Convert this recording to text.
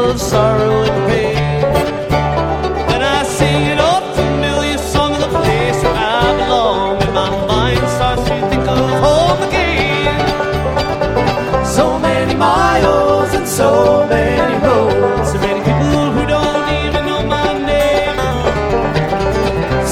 of sorrow and pain. Then I sing an old familiar song of the place where I belong, and my mind starts to think of home again. So many miles and so many roads,